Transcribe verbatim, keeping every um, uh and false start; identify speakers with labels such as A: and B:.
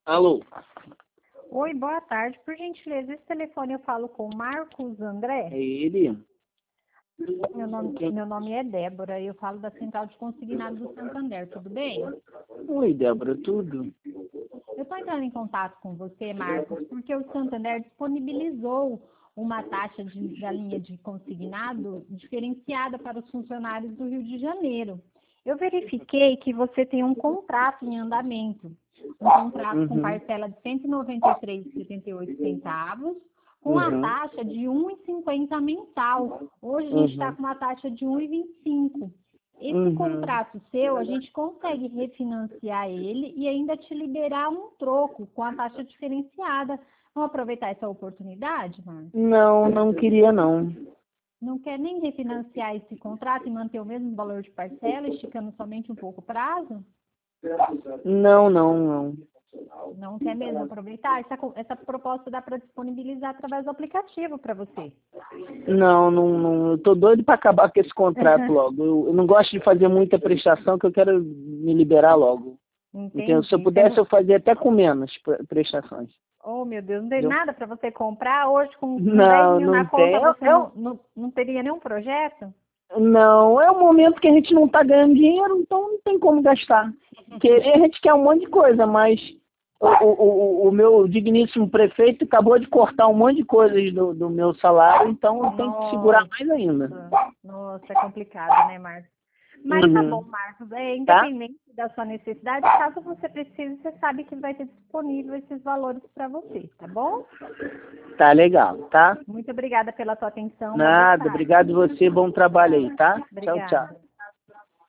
A: Alô?
B: Oi, boa tarde. Por gentileza, esse telefone eu falo com o Marcos André.
A: É ele?
B: Meu nome,
A: Quem?
B: meu nome é Débora e eu falo da Central de Consignados do Santander, tudo bem?
A: Oi, Débora, tudo?
B: Eu estou entrando em contato com você, Marcos, porque o Santander disponibilizou uma taxa de- da linha de consignado diferenciada para os funcionários do Rio de Janeiro. Eu verifiquei que você tem um contrato em andamento, um contrato com
A: Uhum,
B: parcela de cento e noventa e três vírgula setenta e oito centavos, com a
A: uhum,
B: taxa de um real e cinquenta mensal. Hoje a gente está
A: uhum,
B: com uma taxa de um real e vinte e cinco. Esse
A: uhum.
B: contrato seu, a gente consegue refinanciar ele e ainda te liberar um troco com a taxa diferenciada. Vamos aproveitar essa oportunidade, Marcos?
A: Não, não queria não.
B: Não quer nem refinanciar esse contrato e manter o mesmo valor de parcela, esticando somente um pouco o prazo?
A: Não, não, não.
B: Não quer mesmo aproveitar? Essa, co- essa proposta dá para disponibilizar através do aplicativo para você.
A: Não, não, não. Eu tô doido para acabar com esse contrato logo. Eu, eu não gosto de fazer muita prestação, que eu quero me liberar logo. Entendeu? Se eu
B: Entendi. Você
A: pudesse,
B: não...
A: eu fazia até com menos pre- prestações.
B: Oh, meu Deus, não tem
A: Entendeu?
B: nada para você comprar? Hoje, com, com dez
A: Não,
B: mil na
A: não tem.
B: conta,
A: Eu,
B: você
A: eu,
B: não, não, não teria nenhum projeto?
A: Não, é um momento que a gente não está ganhando dinheiro, então não tem como gastar. Querer, a gente quer um monte de coisa, mas o, o, o, o meu digníssimo prefeito acabou de cortar um monte de coisas do, do meu salário, então eu tenho que segurar
B: Nossa,
A: mais ainda.
B: nossa, é complicado, né, Marcos? Mas tá bom,
A: Uhum.
B: Marcos. É,
A: Tá?
B: independente da sua necessidade, caso você precise, você sabe que vai ter disponível esses valores para você, tá bom?
A: Tá legal, tá?
B: Muito obrigada pela sua atenção. Uma boa
A: Nada,
B: tarde.
A: obrigado você, bom trabalho
B: Tchau.
A: aí, tá? Tchau, tchau.
B: Obrigada.